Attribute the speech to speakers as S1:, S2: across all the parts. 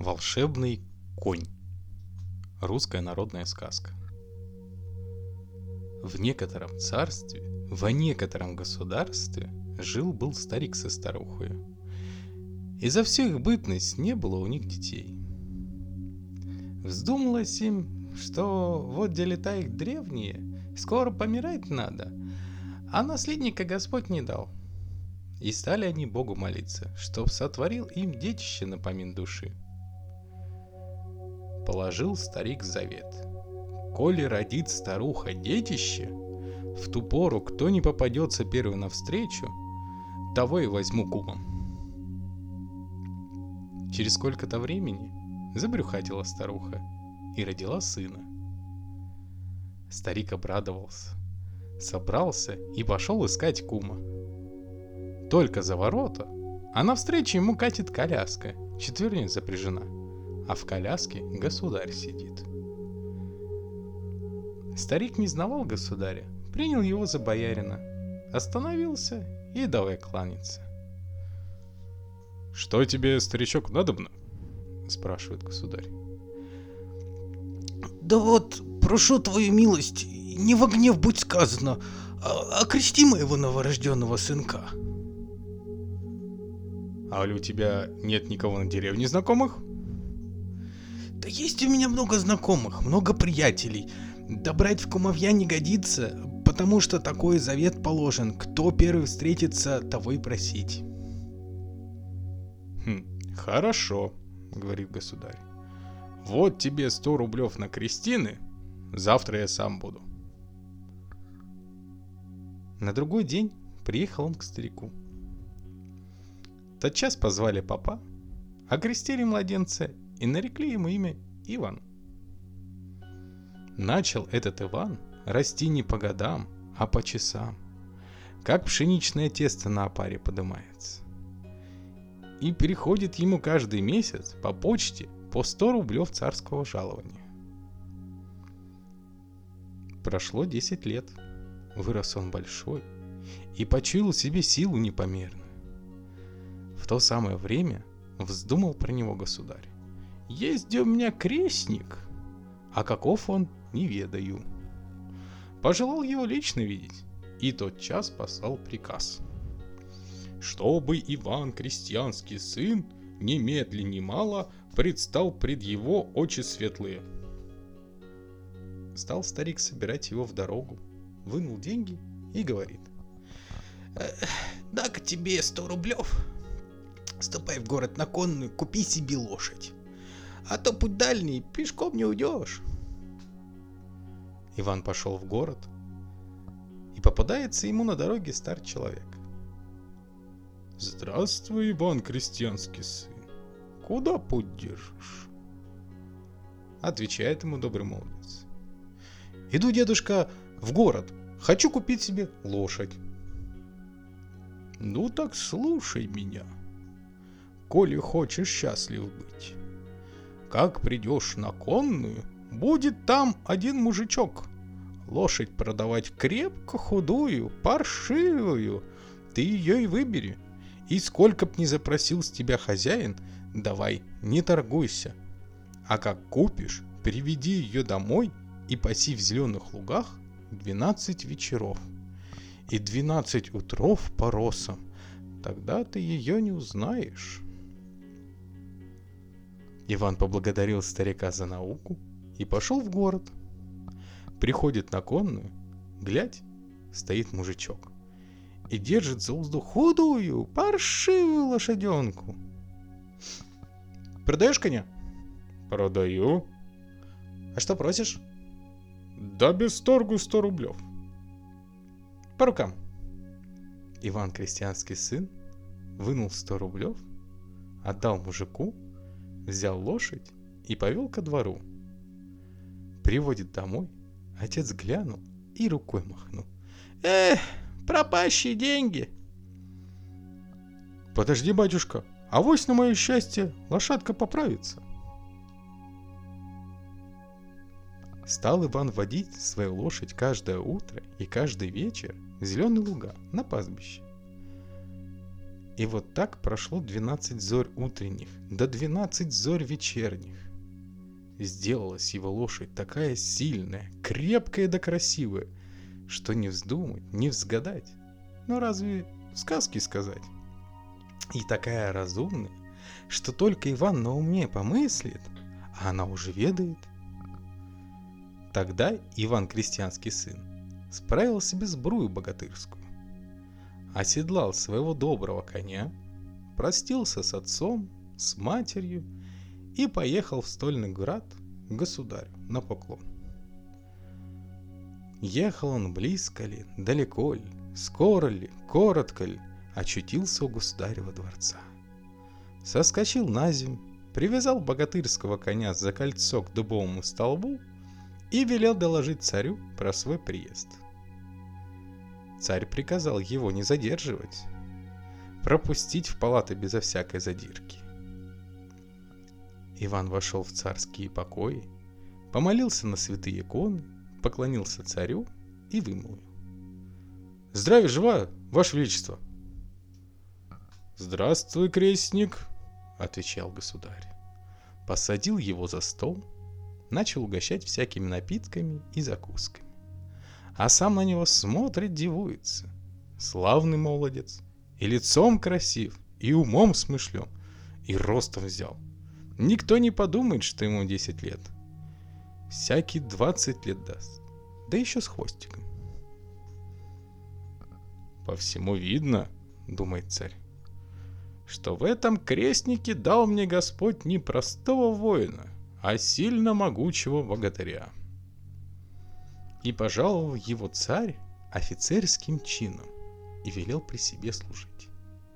S1: Волшебный конь. Русская народная сказка. В некотором царстве, во некотором государстве жил-был старик со старухой. И за всю их бытность не было у них детей. Вздумалось им, что вот дела их древние, скоро помирать надо, а наследника Господь не дал. И стали они Богу молиться, чтоб сотворил им детище напомин души. Положил старик завет: коли родит старуха детище, в ту пору кто не попадется первый навстречу, того и возьму кумом. Через сколько-то времени забрюхатила старуха и родила сына. Старик обрадовался, собрался и пошел искать кума. Только за ворота, а навстречу ему катит коляска, четверня запряжена, а в коляске государь сидит. Старик не знавал государя, принял его за боярина, остановился и давай кланяться. «Что тебе, старичок, надобно?» — спрашивает государь.
S2: «Да вот, прошу твою милость, не во гнев будь сказано, окрести моего новорожденного сынка».
S1: «А ли у тебя нет никого на деревне знакомых?»
S2: «Да есть у меня много знакомых, много приятелей. Да брать в кумовья не годится, потому что такой завет положен: кто первый встретится, того и просить».
S1: «Хорошо», — говорит государь. «Вот тебе 100 рублев на крестины, завтра я сам буду». На другой день приехал он к старику. Тотчас позвали попа, окрестили младенца и нарекли ему имя Иван. Начал этот Иван расти не по годам, а по часам, как пшеничное тесто на опаре подымается. И приходит ему каждый месяц по почте по 100 рублев царского жалования. Прошло 10 лет, вырос он большой и почуял в себе силу непомерную. В то самое время вздумал про него государь: «Есть у меня крестник, а каков он, не ведаю». Пожелал его лично видеть, и тотчас послал приказ: чтобы Иван, крестьянский сын, немедли немало предстал пред его очи светлые. Стал старик собирать его в дорогу, вынул деньги и говорит:
S2: «Дай-ка тебе 100 рублев, ступай в город на конную, купи себе лошадь, а то путь дальний, пешком не уйдешь».
S1: Иван пошел в город, и попадается ему на дороге старый человек. «Здравствуй, Иван, крестьянский сын, куда путь держишь?» Отвечает ему добрый молодец: «Иду, дедушка, в город, хочу купить себе лошадь». «Ну так слушай меня, коли хочешь счастлив быть. Как придешь на конную, будет там один мужичок лошадь продавать крепко худую, паршивую, ты ее и выбери. И сколько б ни запросил с тебя хозяин, давай, не торгуйся. А как купишь, приведи ее домой и паси в зеленых лугах 12 вечеров и 12 утров по росам, тогда ты ее не узнаешь». Иван поблагодарил старика за науку и пошел в город. Приходит на конную, глядь, стоит мужичок и держит за узду худую, паршивую лошаденку. «Продаешь коня?» «Продаю». «А что просишь?» «Да без торгу 100 рублев». «По рукам». Иван, крестьянский сын, вынул 100 рублев, отдал мужику, взял лошадь и повел ко двору. Приводит домой, отец глянул и рукой махнул: пропащие деньги». «Подожди, батюшка, авось на мое счастье лошадка поправится». Стал Иван водить свою лошадь каждое утро и каждый вечер в зеленые луга на пастбище. И вот так прошло 12 зорь утренних, да 12 зорь вечерних. Сделалась его лошадь такая сильная, крепкая да красивая, что не вздумать, не взгадать. Ну разве сказки сказать? И такая разумная, что только Иван на уме помыслит, а она уже ведает. Тогда Иван, крестьянский сын, справил себе сбрую богатырскую, оседлал своего доброго коня, простился с отцом, с матерью и поехал в стольный град к государю на поклон. Ехал он близко ли, далеко ли, скоро ли, коротко ли, очутился у государева дворца. Соскочил на земь, привязал богатырского коня за кольцо к дубовому столбу и велел доложить царю про свой приезд. Царь приказал его не задерживать, пропустить в палаты безо всякой задирки. Иван вошел в царские покои, помолился на святые иконы, поклонился царю и вымолвил: «Здравия жива, ваше величество!» «Здравствуй, крестник!» — отвечал государь. Посадил его за стол, начал угощать всякими напитками и закусками. А сам на него смотрит, дивуется. Славный молодец, и лицом красив, и умом смышлен, и ростом взял. Никто не подумает, что ему 10 лет. Всякий 20 лет даст, да еще с хвостиком. «По всему видно, — думает царь, — что в этом крестнике дал мне Господь не простого воина, а сильно могучего богатыря». И пожаловал его царь офицерским чином и велел при себе служить.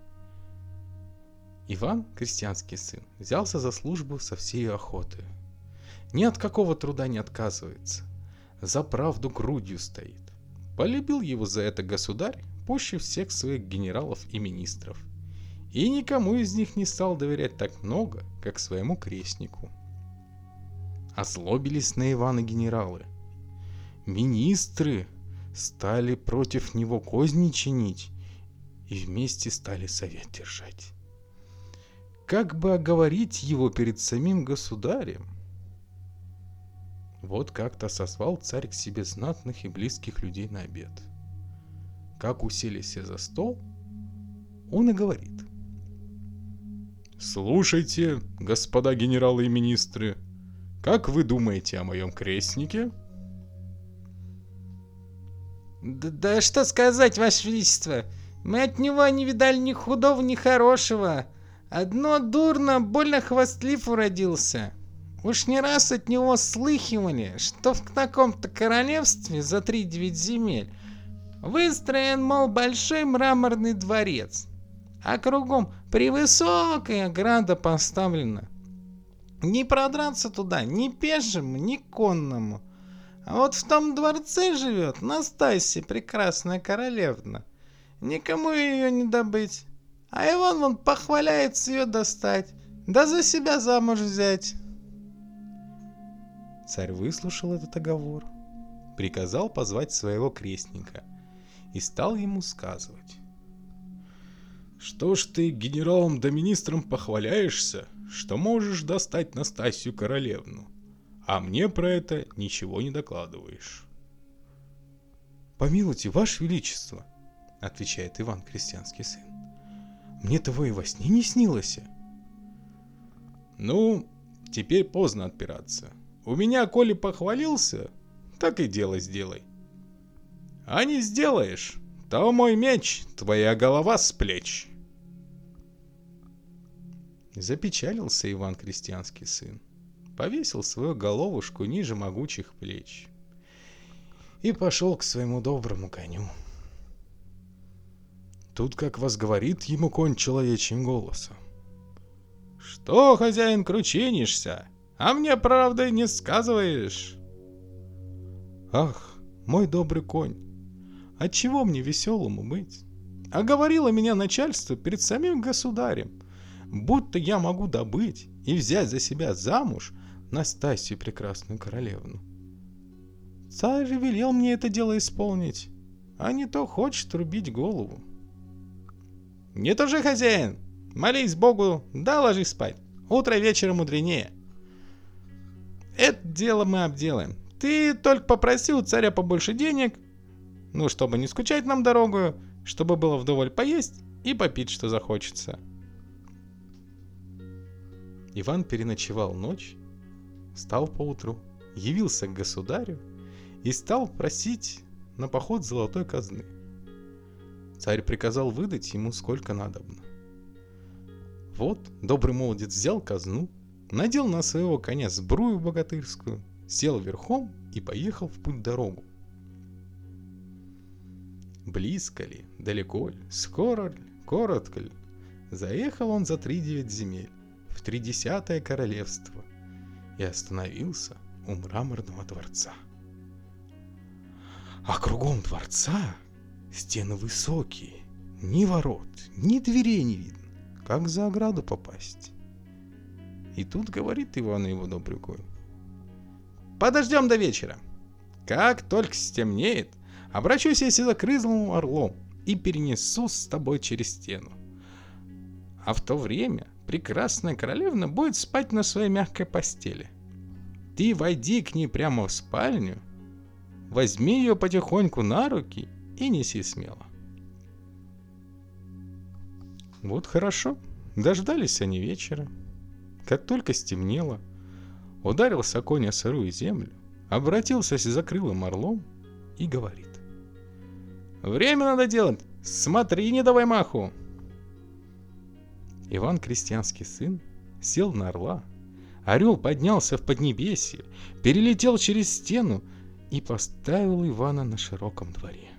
S1: Иван, крестьянский сын, взялся за службу со всей охотой. Ни от какого труда не отказывается, за правду грудью стоит. Полюбил его за это государь пуще всех своих генералов и министров, и никому из них не стал доверять так много, как своему крестнику. Озлобились на Ивана генералы. Министры стали против него козни чинить и вместе стали совет держать. Как бы оговорить его перед самим государем? Вот как-то созвал царь к себе знатных и близких людей на обед. Как уселись все за стол, он и говорит: «Слушайте, господа генералы и министры, как вы думаете о моем крестнике?»
S2: Да что сказать, ваше величество, мы от него не видали ни худого, ни хорошего. Одно дурно, больно хвастлив уродился. Уж не раз от него слыхивали, что в таком-то королевстве за 3-9 земель выстроен, мол, большой мраморный дворец, а кругом превысокая ограда поставлена. Не продраться туда ни пешему, ни конному. А вот в том дворце живет Настасья, прекрасная королевна. Никому ее не добыть. А Иван вон похваляется ее достать, да за себя замуж взять.
S1: Царь выслушал этот оговор, приказал позвать своего крестника и стал ему сказывать: «Что ж ты генералом да министром похваляешься, что можешь достать Настасью королевну, а мне про это ничего не докладываешь?» «Помилуйте, ваше величество, — отвечает Иван, крестьянский сын, — мне того и во сне не снилось». «Ну, теперь поздно отпираться. У меня, коли похвалился, так и дело сделай. А не сделаешь, то мой меч, твоя голова с плеч». Запечалился Иван, крестьянский сын, повесил свою головушку ниже могучих плеч и пошел к своему доброму коню. Тут как возговорит ему конь человечьим голосом: «Что, хозяин, кручинишься, а мне правды не сказываешь?» «Ах, мой добрый конь, отчего мне веселому быть? А говорило меня начальство перед самим государем, будто я могу добыть и взять за себя замуж Настасью, прекрасную королевну. Царь же велел мне это дело исполнить, а не то хочет рубить голову». Не тужи, хозяин, молись Богу, да ложись спать. Утро вечера мудренее. Это дело мы обделаем. Ты только попроси у царя побольше денег, ну, чтобы не скучать нам дорогу, чтобы было вдоволь поесть и попить, что захочется.
S2: Иван переночевал ночь, встал поутру, явился к государю и стал просить на поход золотой казны. Царь приказал выдать ему сколько надобно. Вот добрый молодец взял казну, надел на своего коня сбрую богатырскую, сел верхом и поехал в путь-дорогу. Близко ли, далеко ли, скоро ли, коротко ли, заехал он за 3-9 земель в 30-е королевство и остановился у мраморного дворца. А кругом дворца стены высокие, ни ворот, ни дверей не видно, как за ограду попасть. И тут говорит Ивану его добрый конь: подождем до вечера. Как только стемнеет, обращусь я сизокрылым орлом и перенесу с тобой через стену. А в то время прекрасная королевна будет спать на своей мягкой постели. Ты войди к ней прямо в спальню, возьми ее потихоньку на руки и неси смело. Вот хорошо, дождались они вечера. Как только стемнело, ударился конь о сырую землю, обратился сизокрылым орлом и говорит: время надо делать, смотри, не давай маху. Иван, крестьянский сын, сел на орла. Орел поднялся в поднебесье, перелетел через стену и поставил Ивана на широком дворе.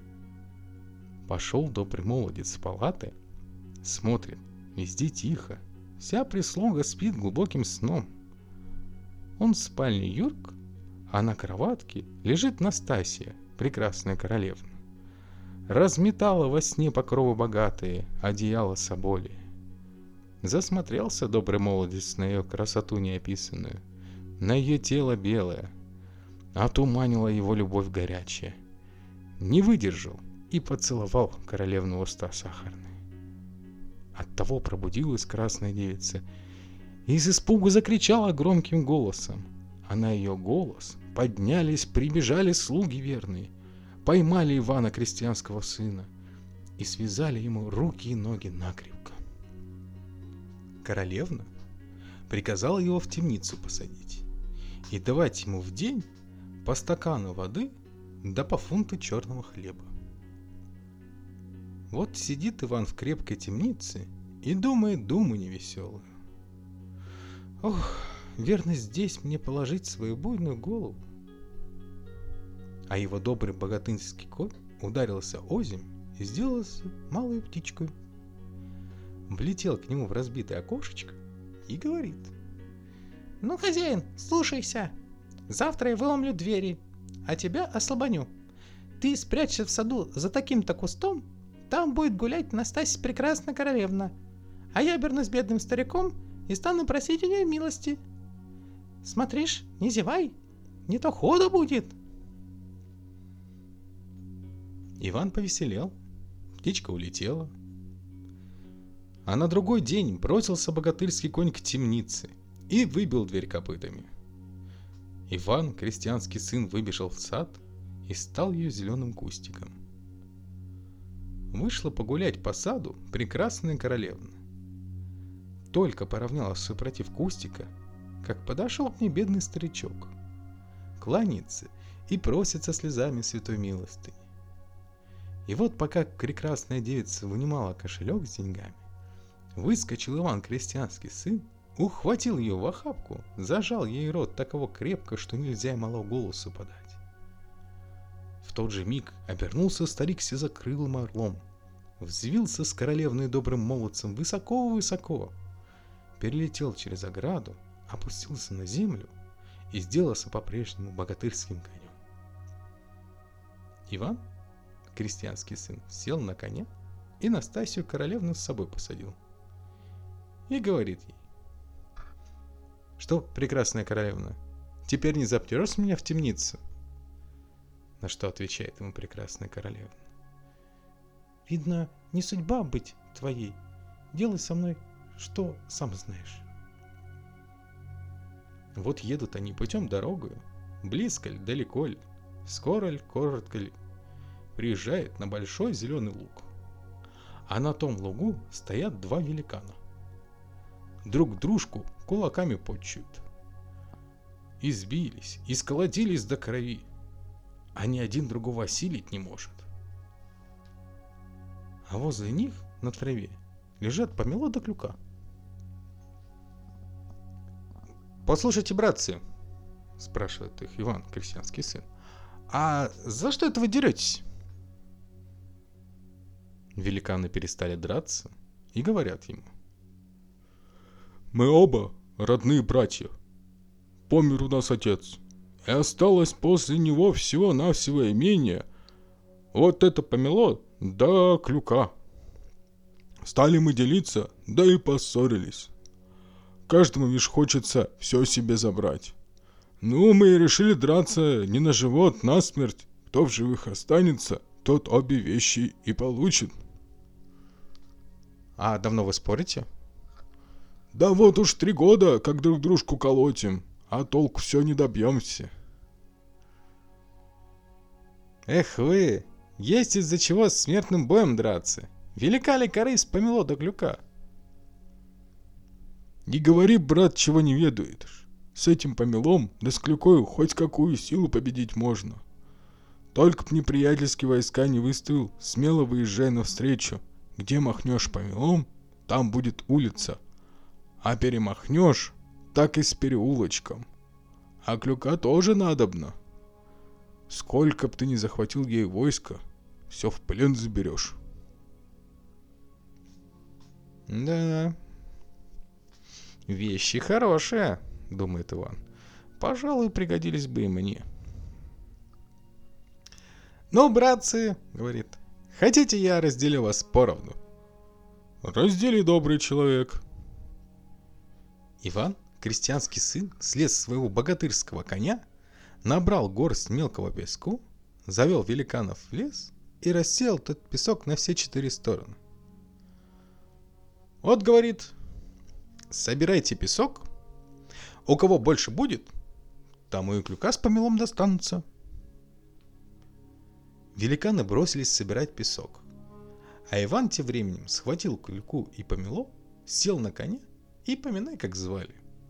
S2: Пошел добрый молодец в палаты, смотрит, везде тихо, вся прислуга спит глубоким сном. Он в спальне юрк, а на кроватке лежит Настасья, прекрасная королевна. Разметала во сне покровы богатые, одеяло соболи. Засмотрелся добрый молодец на ее красоту неописанную, на ее тело белое. Отуманила его любовь горячая. Не выдержал и поцеловал королевну уста сахарные. Оттого пробудилась красная девица и с испугу закричала громким голосом. А на ее голос поднялись, прибежали слуги верные, поймали Ивана, крестьянского сына, и связали ему руки и ноги накрепко. Королевна приказала его в темницу посадить и давать ему в день по стакану воды да по фунту черного хлеба. Вот сидит Иван в крепкой темнице и думает думу невеселую. Ох, верно здесь мне положить свою буйную голову. А его добрый богатырский конь ударился озимь и сделался малой птичкой. Влетел к нему в разбитое окошечко и говорит: ну, хозяин, слушайся, завтра я выломлю двери, а тебя ослабоню. Ты спрячься в саду за таким-то кустом, там будет гулять Настасья прекрасная королевна, а я обернусь бедным стариком и стану просить у нее милости. Смотришь, не зевай, не то худо будет. Иван повеселел, птичка улетела. А на другой день бросился богатырский конь к темнице и выбил дверь копытами. Иван, крестьянский сын, выбежал в сад и стал ее зеленым кустиком. Вышла погулять по саду прекрасная королевна. Только поравнялась супротив кустика, как подошел к ней бедный старичок, кланяется и просит со слезами святой милостыни. И вот пока прекрасная девица вынимала кошелек с деньгами, выскочил Иван, крестьянский сын, ухватил ее в охапку, зажал ей рот таково крепко, что нельзя и малого голосу подать. В тот же миг обернулся старик сизокрылым орлом, взвился с королевной добрым молодцем высоко-высоко, перелетел через ограду, опустился на землю и сделался по-прежнему богатырским конем. Иван, крестьянский сын, сел на коня и Настасью королевну с собой посадил. И говорит ей: что, прекрасная королевна, теперь не запрешь меня в темницу? На что отвечает ему прекрасная королевна: Видно, не судьба быть твоей. Делай со мной, что сам знаешь.
S1: Вот едут они путем дорогою, близко ли, далеко ли, скоро ли, коротко ли, приезжает на большой зеленый луг. А на том лугу стоят два великана. Друг дружку кулаками потчуют. Избились, исколотились до крови, а ни один другого осилить не может. А возле них на траве лежат помело да клюка. «Послушайте, братцы, — спрашивает их Иван, крестьянский сын, — а за что это вы деретесь?» Великаны перестали драться и говорят ему: «Мы оба родные братья. Помер у нас отец, и осталось после него всего-навсего имение. Вот это помело да клюка. Стали мы делиться, да и поссорились. Каждому лишь хочется все себе забрать. Ну, мы и решили драться не на живот, на смерть. Кто в живых останется, тот обе вещи и получит». «А давно вы спорите?» «Да вот уж 3 года, как друг дружку колотим, а толку все не добьемся».
S2: Эх вы, есть из-за чего с смертным боем драться. Велика ли корысть помело да клюка?
S1: «Не говори, брат, чего не ведаешь. С этим помелом, да с клюкою хоть какую силу победить можно. Только б неприятельские войска не выставил, смело выезжай навстречу. Где махнешь помелом, там будет улица. А перемахнешь, так и с переулочком. А клюка тоже надобно. Сколько б ты ни захватил ей войска, все в плен заберешь».
S2: Да, вещи хорошие, думает Иван. Пожалуй, пригодились бы и мне. «Ну, братцы, — говорит, — хотите, я разделю вас поровну?»
S1: «Раздели, добрый человек».
S2: Иван, крестьянский сын, слез с своего богатырского коня, набрал горсть мелкого песку, завел великанов в лес и рассеял тот песок на все 4 стороны. «Вот, — говорит, — собирайте песок, у кого больше будет, тому и клюка с помелом достанутся». Великаны бросились собирать песок, а Иван тем временем схватил клюку и помело, сел на коня и поминай, как звали.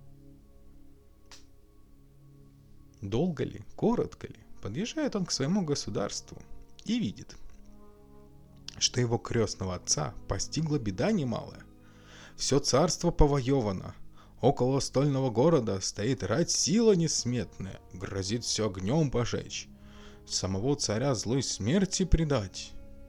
S2: Долго ли, коротко ли, подъезжает он к своему государству и видит, что его крестного отца постигла беда немалая. Все царство повоевано, около стольного города стоит рать сила несметная, грозит все огнем пожечь, самого царя злой смерти предать.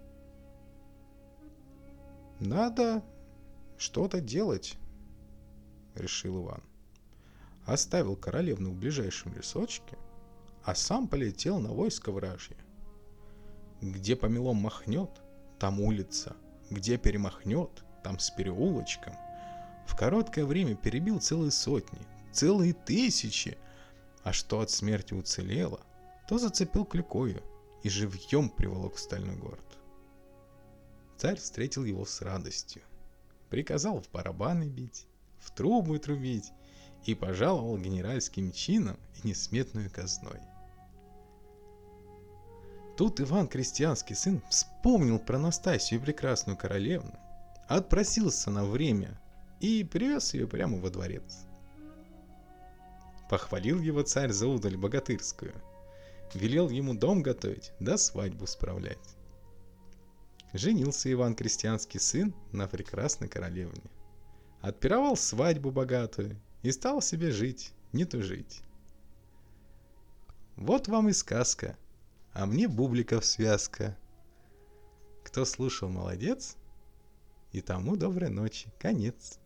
S2: «Надо что-то делать», — решил Иван. Оставил королевну в ближайшем лесочке, а сам полетел на войско вражье. Где помелом махнет, там улица, где перемахнет, там с переулочком. В короткое время перебил целые сотни, целые тысячи, а что от смерти уцелело, то зацепил клюкою и живьем приволок в стальной город. Царь встретил его с радостью, приказал в барабаны бить, в трубы трубить и пожаловал генеральским чином и несметную казной. Тут Иван, крестьянский сын, вспомнил про Настасью, прекрасную королевну, отпросился на время и привез ее прямо во дворец. Похвалил его царь за удаль богатырскую, велел ему дом готовить да свадьбу справлять. Женился Иван, крестьянский сын, на прекрасной королевне, отпировал свадьбу богатую и стал себе жить, не тужить. Вот вам и сказка, а мне бубликов связка. Кто слушал, молодец, и тому доброй ночи, конец.